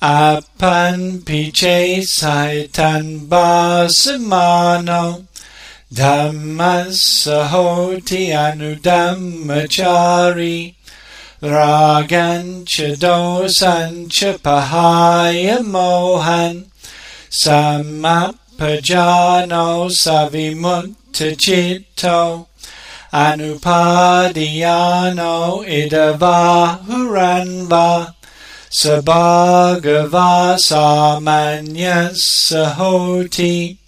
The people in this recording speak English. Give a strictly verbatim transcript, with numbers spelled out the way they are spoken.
Apan piche saitan basamano Dhammasahoti anudammachari Ragancha dosancha pahaya mohan Samappajano savimutta citto Anupadiyano idavahuranva Sabhagava samanyasahoti